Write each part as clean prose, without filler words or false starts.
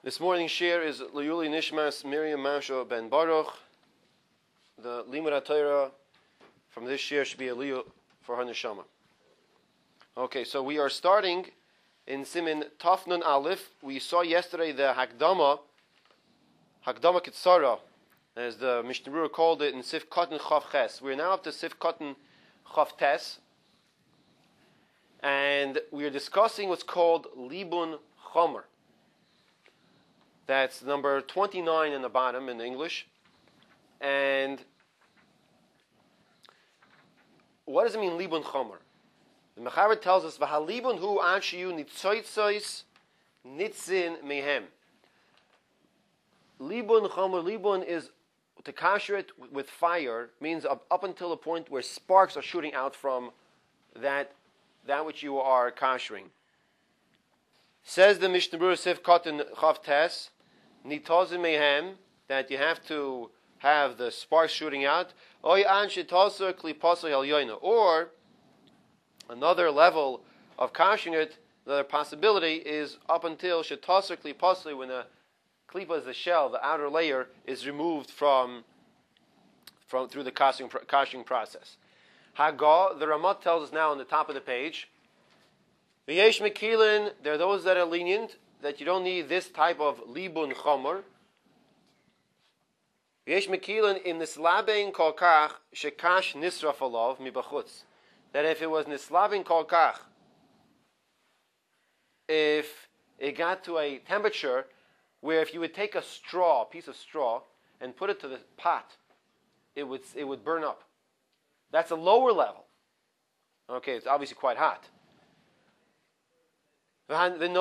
This morning's share is Liyuli Nishmas Miriam Masho Ben Baruch. The Limud HaTorah from this share should be a Liyu for her neshama. Okay, so we are starting in Simin Taf Nun Aleph. We saw yesterday the Hakdama Kitzara, as the Mishnah Berurah called it, in Sif Katan Chav Ches. We're now up to Sif Katan Chav Tes, and we are discussing what's called Libun Chomer. That's number 29 in the bottom in English. And what does it mean, Libun Chomer? The Mechaber tells us, V'halibun hu anshiyu nitzoitzois nitzin mehem. Libun Chomer, Libun is to kasher it with fire, means up until the point where sparks are shooting out from that which you are kashering. Says the Mishnah Berurah Sif Katan Chav Tes, Nitozim mehem, that you have to have the sparks shooting out. Or another level of kashing it, the possibility is up until shetoser kliposli, when the klipa is the shell, the outer layer is removed from through the kashing process. Haggah, the Ramah tells us now on the top of the page. V'yesh mekilin, there are those that are lenient, that you don't need this type of libun chomer. V'yesh mekilin im nislabein kol kach shekash nisraf alav mibachutz. That if it was nislabein kol kach, if it got to a temperature where if you would take a piece of straw, and put it to the pot, it would burn up. That's a lower level. Okay, it's obviously quite hot. The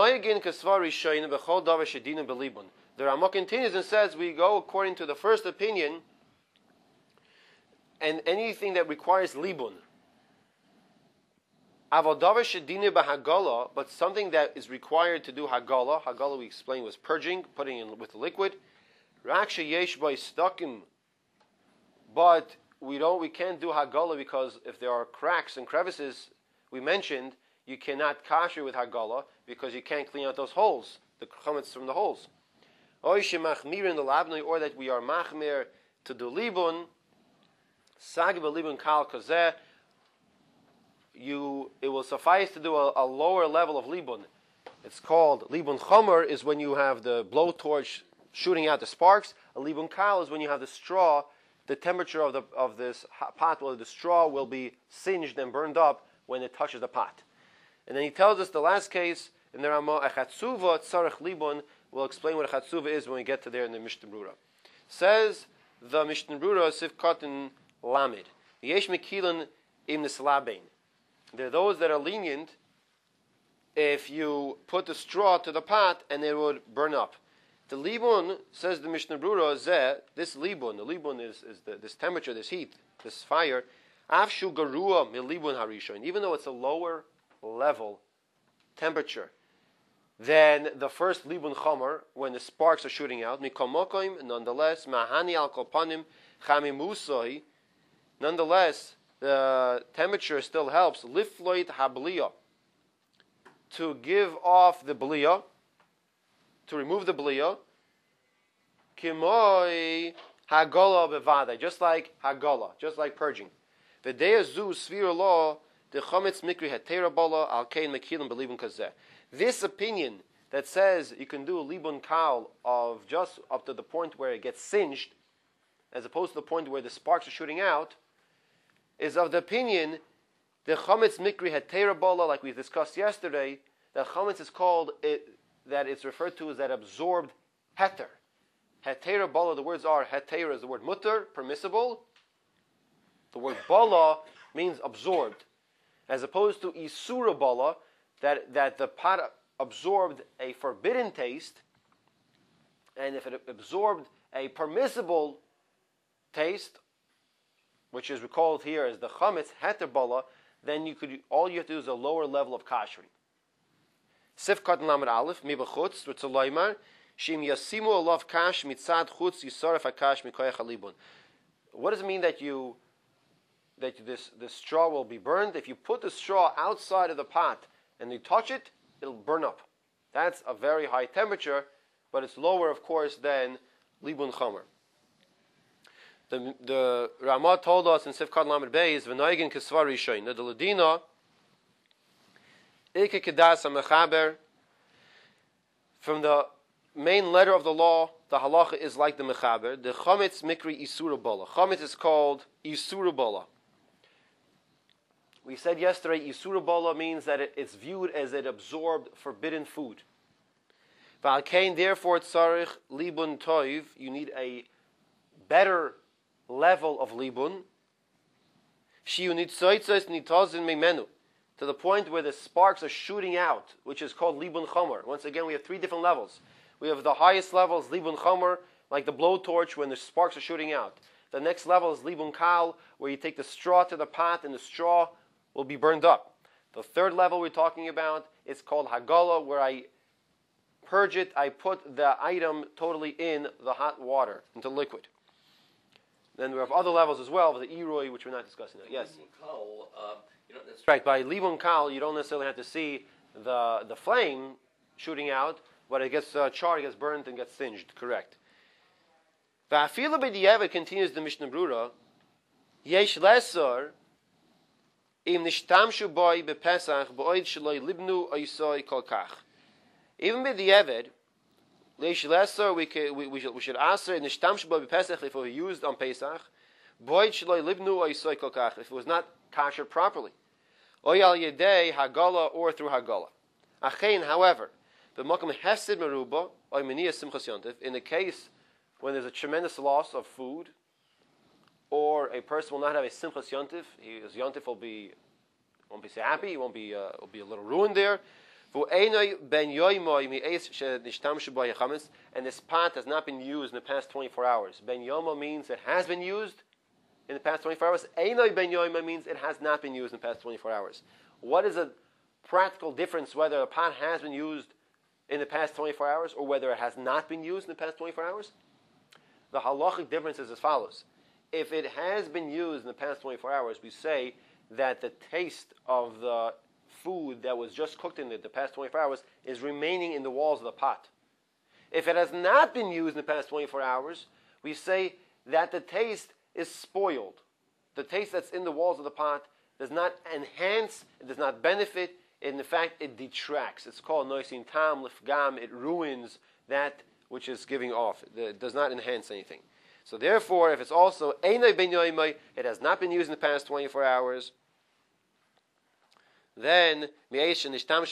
Ramah continues and says, we go according to the first opinion, and anything that requires libun. But something that is required to do Hagala we explained was purging, putting in with the liquid. But we can't do Hagala because if there are cracks and crevices, we mentioned, you cannot kasher with Hagala because you can't clean out those holes, the chametz from the holes. Or that we are machmir to do libun, sagib libun kal kazeh. It will suffice to do a lower level of libun. It's called libun chomer, is when you have the blowtorch shooting out the sparks. A libun kal is when you have the straw. The temperature of this pot, the straw will be singed and burned up when it touches the pot. And then he tells us the last case in the Ramah, Echatzuva tzarech libun. We'll explain what a chatzuva is when we get to there in the Mishnah Berurah. Says the Mishnah Berurah Sif Katan Lamed, Yesh mekilin im nislabein. There are those that are lenient if you put the straw to the pot and it would burn up. The libun, says the Mishnah Berurah, this libun, the libun is this temperature, this heat, this fire, afshu garua milibun harishon, even though it's a lower level temperature than the first libun chomer, when the sparks are shooting out, mikomokoim, nonetheless, mahani al kolpanim chamimusoi, nonetheless, the temperature still helps, lifloit habliya, to give off the bliya, to remove the bliya, kimoi hagala bevada, just like hagala, just like purging. V'deya zu svir law, the chametz mikri hetera bala al kein mekilim belibun kazeh. This opinion that says you can do a libun kal of just up to the point where it gets singed, as opposed to the point where the sparks are shooting out, is of the opinion the chametz mikri hetera bala, like we discussed yesterday. The chametz is called that it's referred to as that absorbed heter. Hetera bala. The words are hetera is the word mutter, permissible. The word bala means absorbed, as opposed to isura bala, that the pot absorbed a forbidden taste, and if it absorbed a permissible taste, which is recalled here as the chametz heter bala, then all you have to do is a lower level of kashering. Sif Katan Lamed Aleph mibachutz v'tzolaymar shim yasimu alav kash mitzad chutz yisaref hakash mikoyach halibun. What does it mean that this straw will be burned? If you put the straw outside of the pot and you touch it, it'll burn up. That's a very high temperature but it's lower, of course, than libun chomer. The Ramah told us in Sifkat Lamed Beis, v'noigin kisvar rishoin, the ladina, ike kedas ha-mechaber, from the main letter of the law, the halacha is like the mechaber. The chametz mikri isura bola. Chametz is called isura bola. We said yesterday, isura bola means that it's viewed as it absorbed forbidden food. V'alkein, therefore, tzarich libun toiv, you need a better level of libun. Shiu nitzoitzos nitozin meimenu, to the point where the sparks are shooting out, which is called libun chomer. Once again, we have three different levels. We have the highest level is libun chomer, like the blowtorch when the sparks are shooting out. The next level is libun kal, where you take the straw to the pot and the straw will be burned up. The third level we're talking about is called hagala, where I purge it, I put the item totally in the hot water, into liquid. Then we have other levels as well, the iroi, which we're not discussing now. Yes? That's right. By libun kal, you don't necessarily have to see the flame shooting out, but it gets charred, it gets burned, and gets singed. Correct. Va'afilu b'diavad, continues the Mishnah Brura, yesh lesor im nishtamshu boi bepesach b'oid shaloi libnu oisoi kol kach. Even b'diavad, yesh lesor, we should answer in nishtamshu boi bepesach if it was used on Pesach, b'oid shaloi libnu oisoi kol kach, if it was not kasher properly. Oy al yedei hagala, or through hagala. Achein, however, b'makom hesed meruba oy meniyas simchas yontif, in the case when there's a tremendous loss of food, or a person will not have a simchas yontif, his yontif won't be so happy, he will be a little ruined there. And this pot has not been used in the past 24 hours. Ben yomo means it has been used in the past 24 hours. Einoi ben yoima means it has not been used in the past 24 hours. What is a practical difference whether a pot has been used in the past 24 hours or whether it has not been used in the past 24 hours? The halachic difference is as follows. If it has been used in the past 24 hours, we say that the taste of the food that was just cooked in it the past 24 hours is remaining in the walls of the pot. If it has not been used in the past 24 hours, we say that the taste is spoiled. The taste that's in the walls of the pot does not enhance, it does not benefit, in fact it detracts. It's called noisin tam lifgam, it ruins that which is giving off. It does not enhance anything. So therefore, if it's also einay ben yoimay, it has not been used in the past 24 hours, then one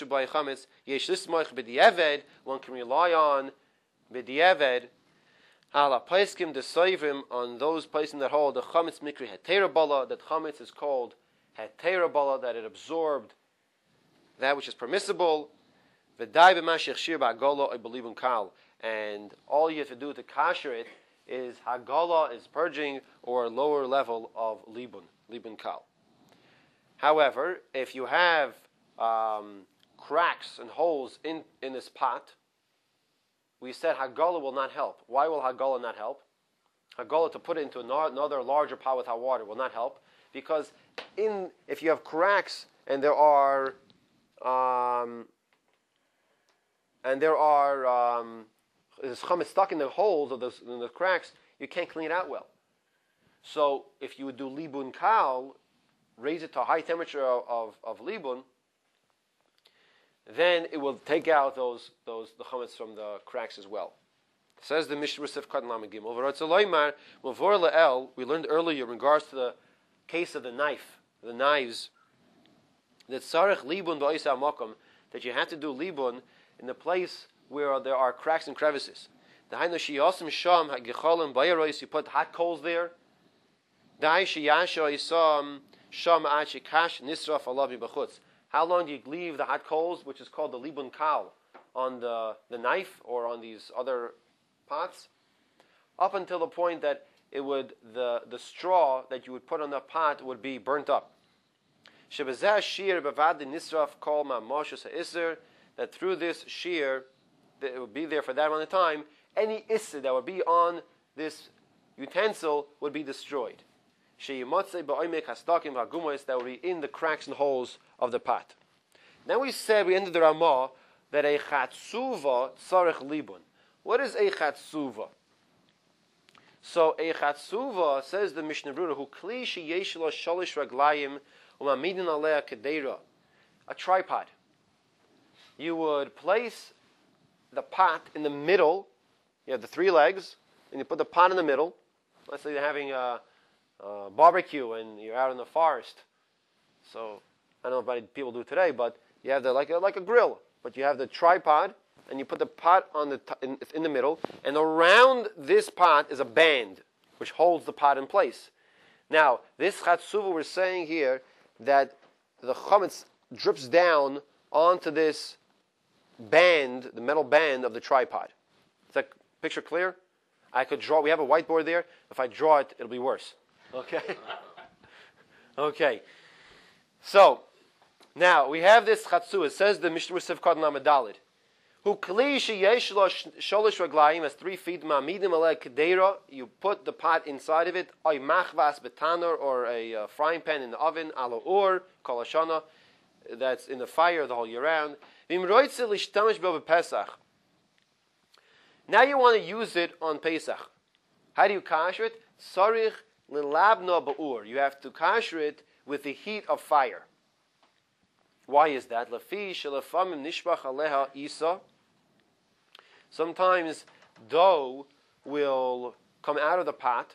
can rely on b'diavad ala paiskim desoivim, on those places that hold the chametz mikri hetera bala, that chametz is called hetera bala, that it absorbed that which is permissible. V'dai b'mashich shir ba'agala, I believe in kal, and all you have to do to kasher it is hagala, is purging, or a lower level of libun kal. However, if you have cracks and holes in this pot, we said hagala will not help. Why will hagala not help? Hagala, to put it into another larger pot with hot water, will not help, because if you have cracks and there are there's chametz stuck in the holes of in the cracks, you can't clean it out well. So if you would do libun kal, raise it to a high temperature of libun, then it will take out the chametz from the cracks as well. Says the Mishnah Sifkat Lamed Gimel. We learned earlier in regards to the case of the knives, that sarich libun ba'isa makom, that you have to do libun in the place where there are cracks and crevices. You put hot coals there. How long do you leave the hot coals, which is called the libun kal, on the knife or on these other pots? Up until the point that the straw that you would put on the pot would be burnt up. That through this shear, that it would be there for that amount of time, any isser that would be on this utensil would be destroyed. That would be in the cracks and holes of the pot. Now we ended the Ramah that a chatsuva tzarech libun. What is a chatzuva? So a chatzuva, says the Mishnah Berurah, who kli sheyesh lo shalish raglayim u'mamidin alea kedera, a tripod. You would place the pot in the middle. You have the three legs, and you put the pot in the middle. Let's say you're having a barbecue and you're out in the forest. So I don't know if many people do today, but you have like a grill, but you have the tripod, and you put the pot on in the middle, and around this pot is a band which holds the pot in place. Now, this chatzuva, we're saying here that the chametz drips down onto this band, the metal band of the tripod. Is that picture clear? I could draw. We have a whiteboard there. If I draw it, it'll be worse. Okay? Okay. So, now, we have this chatzuva. It says the Mishnah Sivkot Lamed who kli sheyesh lo sholish raglayim, has 3 feet, ma'amidim alei kedera, you put the pot inside of it, oy machvas betanor, or a frying pan in the oven, alo or, kol hashana, that's in the fire the whole year round. V'im roitze lishtamish bo b'Pesach. Now you want to use it on Pesach. How do you kasher it? Sarich lilabno ba'ur. You have to kasher it with the heat of fire. Why is that? Lafi shelafamim nishbach aleha isa. Sometimes dough will come out of the pot.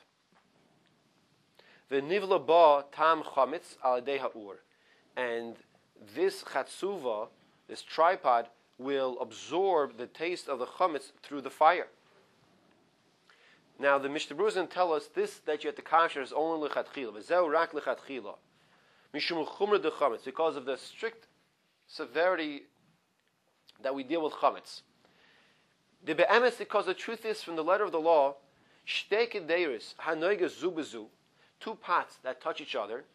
V'nivla ba tam chametz al yedei ha'ur. And this chatzuva, this tripod, will absorb the taste of the chametz through the fire. Now the Mishnah Berurah doesn't tell us this that you have to kasher is only lechatchila. V'zeu rak lechatchila. Mishum chumra de chametz, because of the strict severity that we deal with chametz. The be'emes, because the truth is, from the letter of the law, shtei kederis hanoiga zu bezu, 2 pots that touch each other.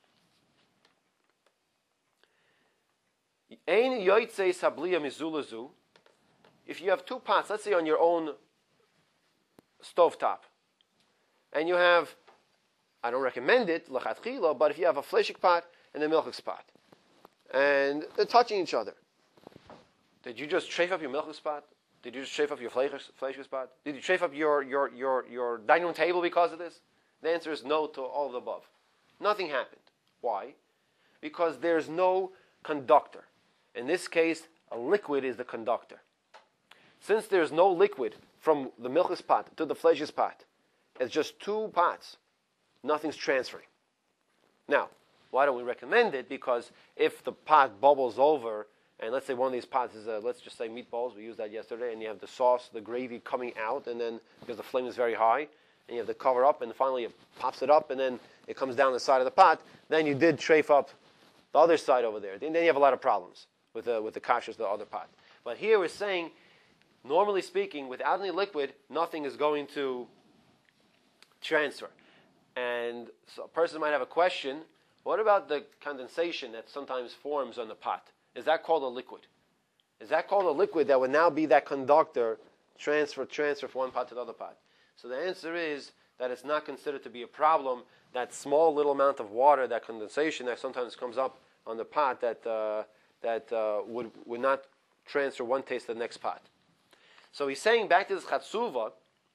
Ein yoytzei sabliya mizulazu. If you have 2 pots, let's say on your own stovetop, and you have, I don't recommend it, lachatchila, but if you have a fleshik pot and a milchik pot, and they're touching each other, did you just treif up your milchik pot? Did you just treif up your fleshik pot? Did you treif up your dining room table because of this? The answer is no to all of the above. Nothing happened. Why? Because there's no conductor. In this case, a liquid is the conductor. Since there's no liquid from the milchik pot to the fleshik pot, it's just 2 pots. Nothing's transferring. Now, why don't we recommend it? Because if the pot bubbles over, and let's say one of these pots is, let's just say meatballs, we used that yesterday, and you have the sauce, the gravy coming out, and then, because the flame is very high, and you have to cover up, and finally it pops it up, and then it comes down the side of the pot, then you did trafe up the other side over there. Then you have a lot of problems with the kashrus of the other pot. But here we're saying, normally speaking, without any liquid, nothing is going to transfer. And so a person might have a question, what about the condensation that sometimes forms on the pot? Is that called a liquid? Is that called a liquid that would now be that conductor, transfer from one pot to the other pot? So the answer is that it's not considered to be a problem, that small little amount of water, that condensation that sometimes comes up on the pot that would not transfer one taste to the next pot. So he's saying, back to this chatzuva,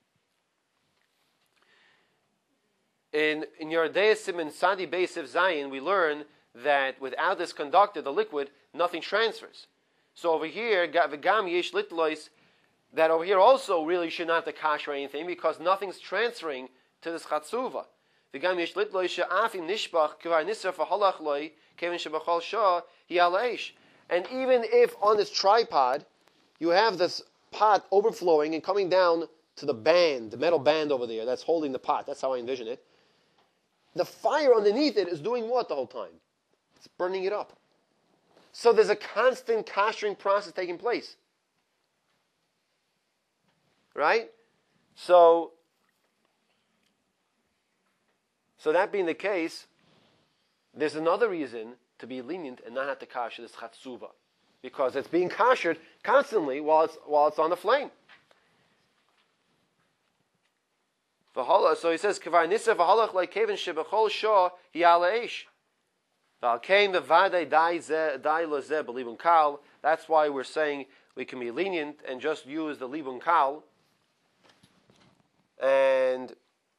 in your Deyasim and Sadi Beisiv Zayin, we learn that without this conductor, the liquid, nothing transfers. So over here, V'gam Yesh Litlois, that over here also really should not have to kasher anything because nothing's transferring to this chatzuva. V'gam Yesh Litlois she'afim nishbach k'var nisra f'halach loi kevin shebachol shah hi'aleish. And even if on this tripod, you have this pot overflowing and coming down to the band, the metal band over there that's holding the pot, that's how I envision it, the fire underneath it is doing what the whole time? It's burning it up. So there's a constant kashering process taking place. Right? So that being the case, there's another reason to be lenient and not have to kasher this chatzuva. Because it's being kashered constantly while it's on the flame. So he says, "Kvar nisef v'halach like kevin shebachol shah hi'aleish." V'alkein v'vadei dai lezeh b'libun kal. That's why we're saying we can be lenient and just use the libun kal, And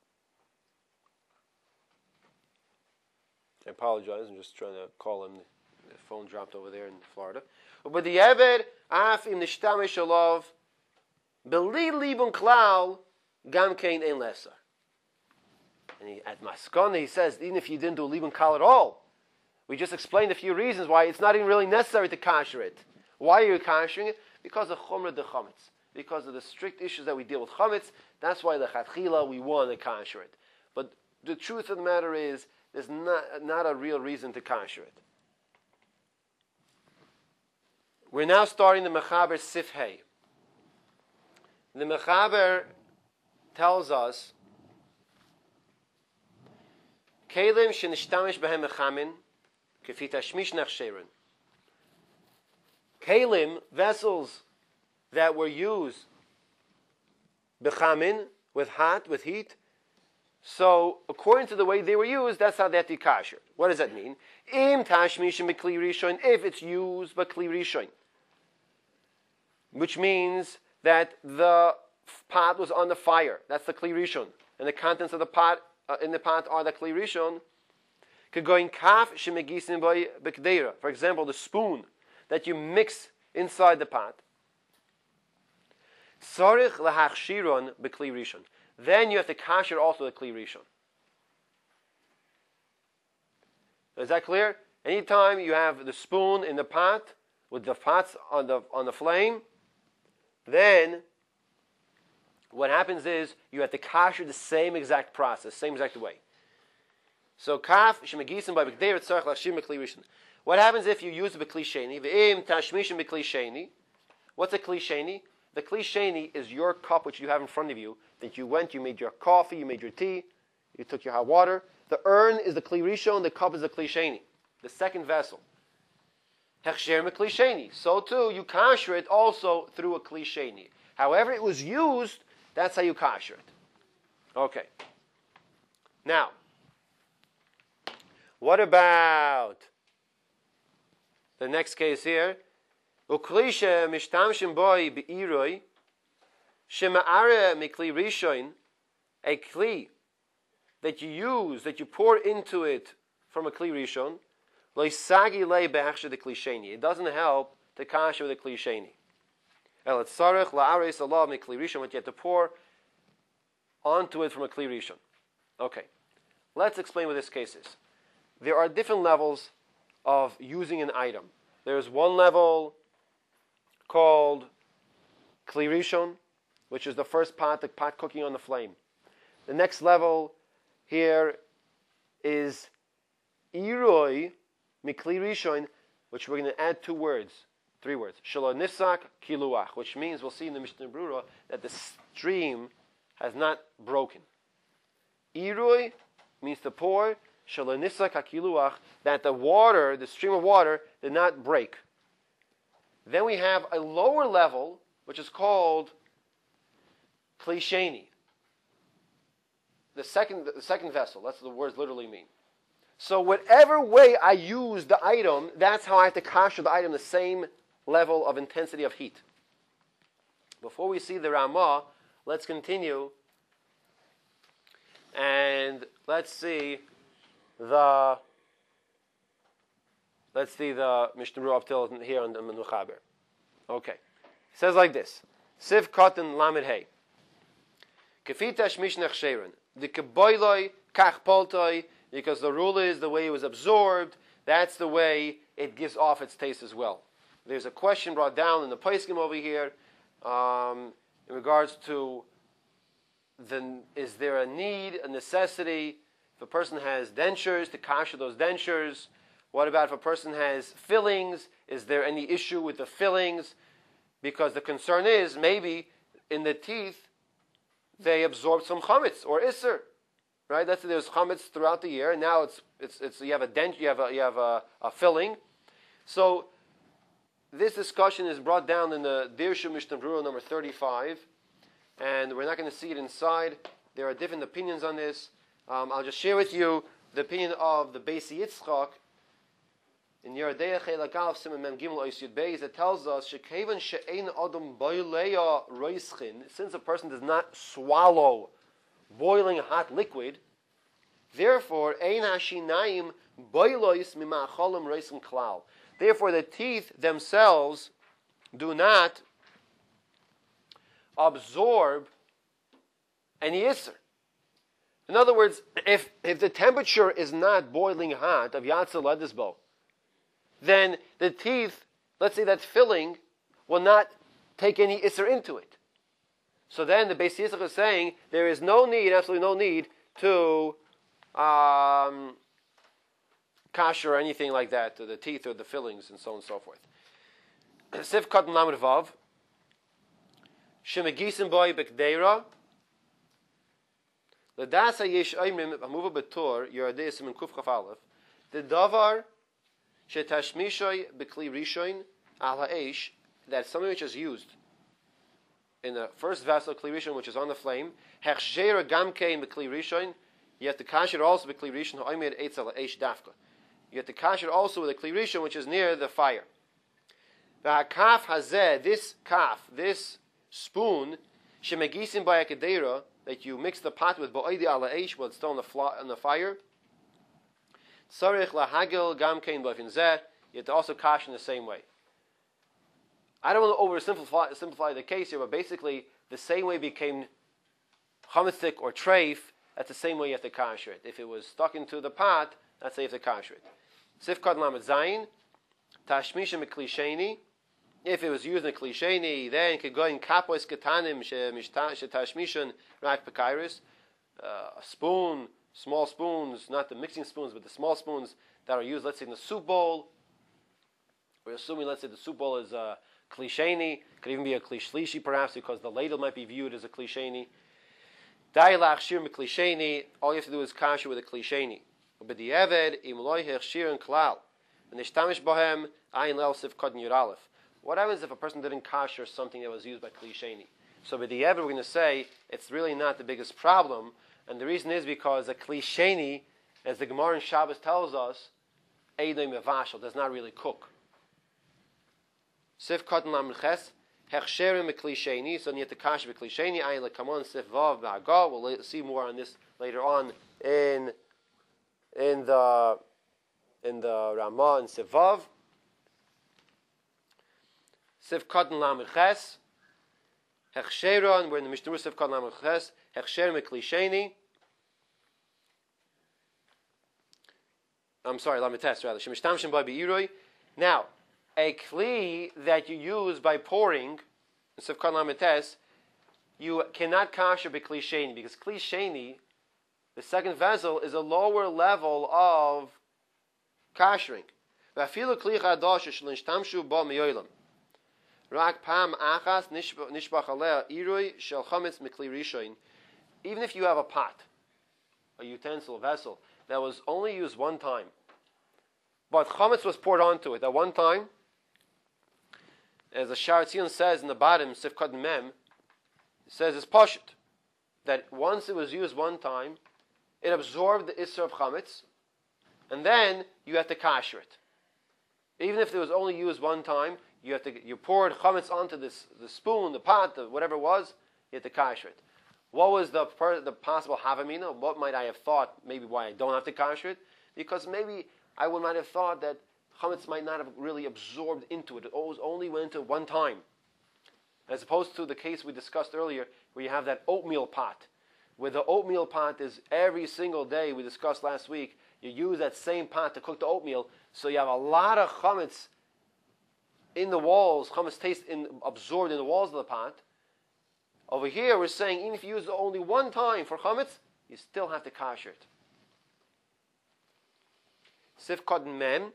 I apologize, I'm just trying to call him. The phone dropped over there in Florida. But the Eved, af im nishtamish alav, beli libun klal, gam kein ein lesser. And at Maskana, he says, even if you didn't do libun klal at all, we just explained a few reasons why it's not even really necessary to kasher it. Why are you kashering it? Because of chumrah de chametz. Because of the strict issues that we deal with chametz, that's why the chatchila we want to kasher it. But the truth of the matter is, there's not a real reason to kasher it. We're now starting the Mechaber Sif Hey. The Mechaber tells us, Kelim shenishtamish behem mechamin, kefi tashmish nachsherin. Kelim, vessels that were used bechamin, with heat. So, according to the way they were used, that's how they have to be kasher. What does that mean? Im tashmishim bekli rishon, if it's used by kli rishon. Which means that the pot was on the fire. That's the kli rishon. And the contents of the pot, in the pot are the kli rishon. Kegoin kaf shemegisim by bekdeira. For example, the spoon that you mix inside the pot. Sarich lahachshiron bekli rishon. Then you have to kasher also the kli rishon. Is that clear? Anytime you have the spoon in the pot with the pots on the flame, then what happens is you have to kasher the same exact process, same exact way. So kaf shemagisim by b'kdei tzarich lashim b'kli rishon. What happens if you use the b'kli sheni? V'im tashmishim b'kli sheni. What's a kli sheni? The kli sheni is your cup which you have in front of you that you made your coffee, you made your tea, you took your hot water. The urn is the kli rishon, the cup is the kli sheni, the second vessel. Hechsher me kli sheni. So too, you kasher it also through a kli sheni. However it was used, that's how you kasher it. Okay. Now, what about the next case here? Uklisha mishtamshim boy beiroi shema'are mikli rishon, a kli that you use, that you pour into it from a kli rishon, loisagi lei be'achshe de kli sheni. It doesn't help to kasher with a kli sheni. El etzarech la'ares Allah mikli rishon, what you have to pour onto it from a kli rishon. Okay, let's explain what this case is. There are different levels of using an item. There's one level called kli rishon, which is the first pot, the pot cooking on the flame. The next level here is iroi mikli rishon, which we're going to add 3 words. Shelo nisak kiluach, which means, we'll see in the Mishnah Brura, that the stream has not broken. Iroi means to pour, shelo nisak kiluach, that the water, the stream of water, did not break. Then we have a lower level, which is called kli sheni. The second vessel. That's what the words literally mean. So whatever way I use the item, that's how I have to kasher the item, the same level of intensity of heat. Before we see the Ramah, let's continue and let's see the Mishnah Berurah up till here on the Mechaber. Okay. It says like this. Siv Katan Lamed Hey. Kefitash Mishnach Sherin. The Keboiloi Kach Poltoi, because the rule is the way it was absorbed, that's the way it gives off its taste as well. There's a question brought down in the Poskim over here in regards to is there a need, a necessity, if a person has dentures, to kasher those dentures? What about if a person has fillings? Is there any issue with the fillings? Because the concern is maybe in the teeth they absorb some chametz or isser, right? There's chametz throughout the year, and now it's you have a dent, you have a filling. So this discussion is brought down in the Dirshu Mishnah Berurah number 35, and we're not going to see it inside. There are different opinions on this. I'll just share with you the opinion of the Beis Yitzchak in Yeridei Chelak Aleph Siman Mem Gimel Ois Yud Beis, that tells us shekevan she'ein adam boileya roischin, since a person does not swallow boiling hot liquid. Therefore, ein hashinayim boilois mima'acholim reisim klal. Therefore, the teeth themselves do not absorb any isser. In other words, if the temperature is not boiling hot of Yatzel Ledisbo, then the teeth, let's say that filling, will not take any isser into it. So then the Beis Yitzchak is saying there is no need, absolutely no need, to kasher or anything like that, to the teeth or the fillings and so on and so forth. Sif Katan Lamed Vav, Shemegisim Boy Bekdeira, L'das hayesh oimrim hamuva betor yoradeis min kuf chaf aleph the davar shetashmishoy bekli rishon al ha'esh, that something which is used in the first vessel kli rishon, which is on the flame, hechshera gamkein bekli rishon, you have to kasher also bekli rishon ha'omer eitz al ha'esh dafka. You have to kasher also with a kli rishon which is near the fire. V'hakaf hazeh, this kaf, this spoon, shemegisim b'yakadera, that you mix the pot with ba'oidi ala eish while it's still on the fire. Tzarich lahagil gamkein b'afin zeh. You have to also kash in the same way. I don't want to oversimplify the case here, but basically the same way became chametzik or treif. That's the same way you have to kasher it. If it was stuck into the pot, that's how you have to kasher it. Sifkad lamed zayin tashmisha meklisheni. If it was used in a klisheni, then it could go in kapois ketanim shetashmishan rak pekairis. A spoon, small spoons, not the mixing spoons, but the small spoons that are used, let's say, in the soup bowl. We're assuming, let's say, the soup bowl is a klisheni. Could even be a klishlishi, perhaps, because the ladle might be viewed as a klisheni. Dailach shir meklisheni. All you have to do is kasher with a klisheni. Ubedieved imloy hechshir and klal. And nishtamish bohem ayin lel sifkad yuralef. What happens if a person didn't kasher something that was used by klisheni? So with the Ever, we're going to say it's really not the biggest problem, and the reason is because a klisheni, as the Gemara in Shabbos tells us, eidoi mevashel, does not really cook. Sif katan lamches hechsherim klisheni. So you have to kasher klisheni. Ayin lekamon sif vav ba'agah. We'll see more on this later on in the Ramah and Sif vav. Sif katan lamed ches hechsheron. We're in the Mishnah Sif katan lamed ches hechsherim klisheni. I'm sorry, lamed tes rather. Shemishtamshim by beiroi. Now, a kli that you use by pouring, Sif katan lamed tes, you cannot kasher be klisheni, because klisheni, the second vessel, is a lower level of kashering. V'afilu kli chadash sh'linshtamshu ba miyolam. Rak pam achas nishbach aleh irui shel chametz mikli rishoin. Even if you have a pot, a utensil, a vessel, that was only used one time, but chametz was poured onto it at one time, as the Sha'ar Tzion says in the bottom, Sif Katan Mem, it says it's pashut, that once it was used one time, it absorbed the isser of chametz, and then you have to kasher it. Even if it was only used one time, you poured chametz onto the spoon, the pot, whatever it was, you have to kasher it. What was the possible havamina? What might I have thought maybe why I don't have to kasher it? Because maybe I might have thought that chametz might not have really absorbed into it. It always only went into one time. As opposed to the case we discussed earlier, where you have that oatmeal pot, where the oatmeal pot is every single day, we discussed last week, you use that same pot to cook the oatmeal, so you have a lot of chametz in the walls, chametz taste absorbed in the walls of the pot. Over here, we're saying even if you use it only one time for chametz, you still have to kasher it. Sif katan mem.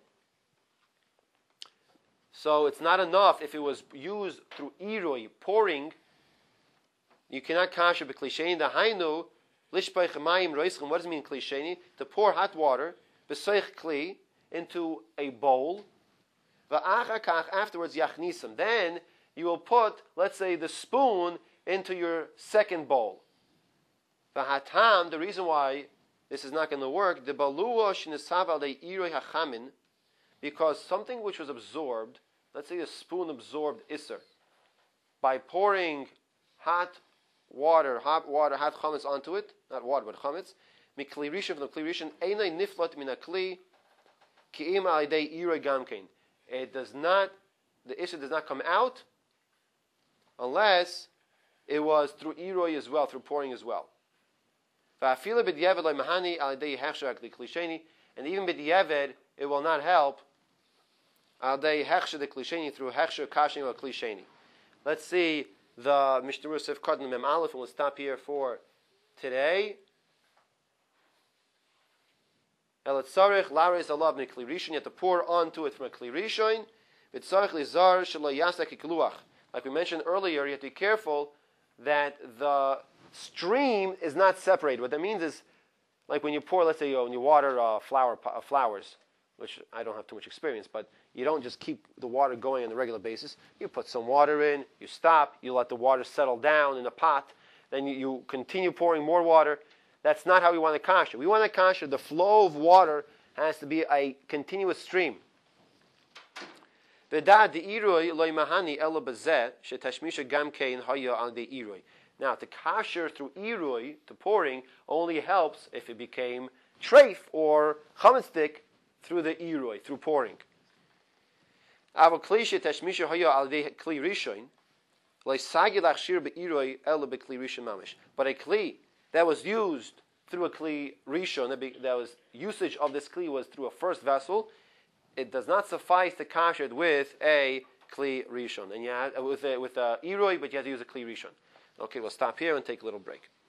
So it's not enough if it was used through iroi, pouring. You cannot kasher b'klisheni. The hainu lishbay chamayim roischem. What does it mean klisheni? To pour hot water b'soich kli into a bowl. V'achakach, afterwards yachnisam. Then you will put, let's say, the spoon into your second bowl. V'hatam, the reason why this is not going to work, the balua shnesav al iroi hachamin, because something which was absorbed, let's say a spoon absorbed isser, by pouring hot water, hot water, had chametz onto it, not water, but chametz, mikli rishon from the kli rishon, einay niflot min akli, ki im al yedei iroi gamkein. It does not, the issue does not come out unless it was through iroi as well, through pouring as well. And even b'diavad, it will not help al dei hechsher the klisheni through hechsher kashing or klisheni. Let's see the Mishnah Rusif Kadon Mem Aleph, and we'll stop here for today. Elatzarich laris alav mikli rishon. You have to pour onto it from a kli rishon. V'tzarich lizar shelo yasak ikluach. Like we mentioned earlier, you have to be careful that the stream is not separated. What that means is, like when you pour, let's say, when you water flowers, which I don't have too much experience, but you don't just keep the water going on a regular basis. You put some water in, you stop, you let the water settle down in a pot, then you continue pouring more water. That's not how we want to kasher. We want to kasher, the flow of water has to be a continuous stream. Now, to kasher through irui, to pouring, only helps if it became treif or chametzik through the irui, through pouring. But a kli that was used through a kli rishon, that was usage of this kli was through a first vessel, it does not suffice to kasher it with a kli rishon, and with a irui, but you have to use a kli rishon. Okay, we'll stop here and take a little break.